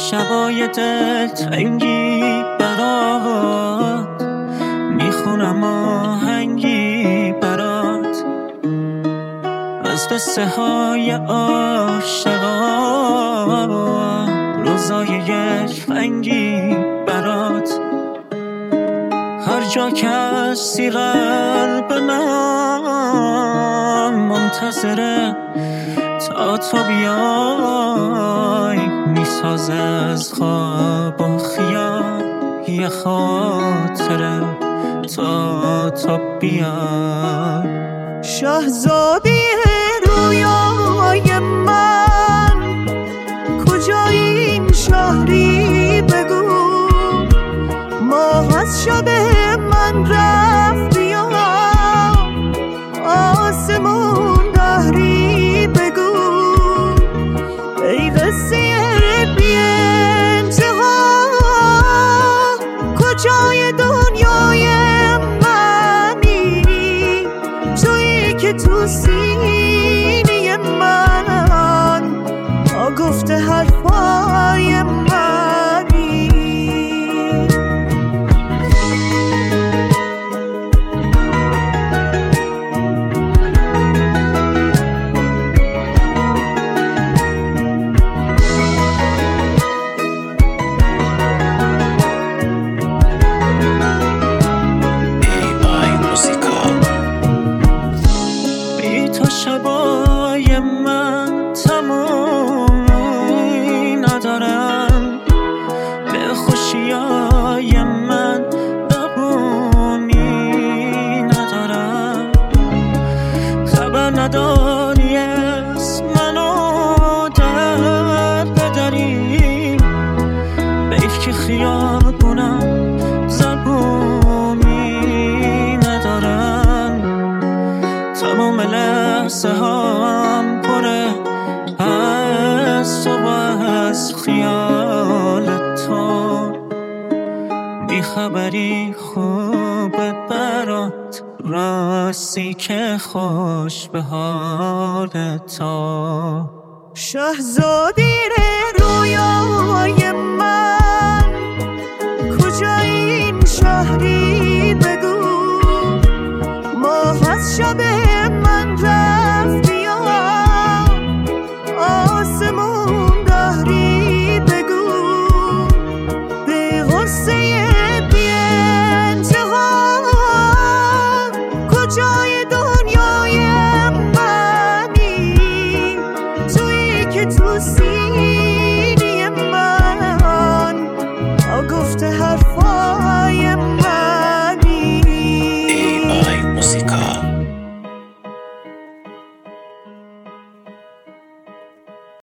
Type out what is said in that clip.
شبای دلتنگی برات میخونم آهنگی برات از قصه های عاشقان، روزای یکرنگی برات. هر جا که هستی قلب من منتظره تا تو بیای، میساز از خواب و خیال یه خاطره تا تو بیای. شاهزاده رویای من کجای این شهری بگو، ماه از شب من رفت بیا، آسمون دهری بگو، ای قصه بی انتها کجای دنیای منی، تویی که تو سینه من گفته حرفای منی. شبای من تمومی ندارم، به خوشیای من دبونی ندارم. خبر نداری اسمنو در بدری، بیف که خیابونم زبونی ندارم. تمام لحظه هم پره از تو و از خیال تو، بیخبری خوبه برات، راستی که خوش به حال تو. شاهزاده رویای من کجای این شهری بگو، ماه از شب من رفت بیا، آسمون دهری بگو، به غصه بی انتها کجای دنیای منی، تویی که تو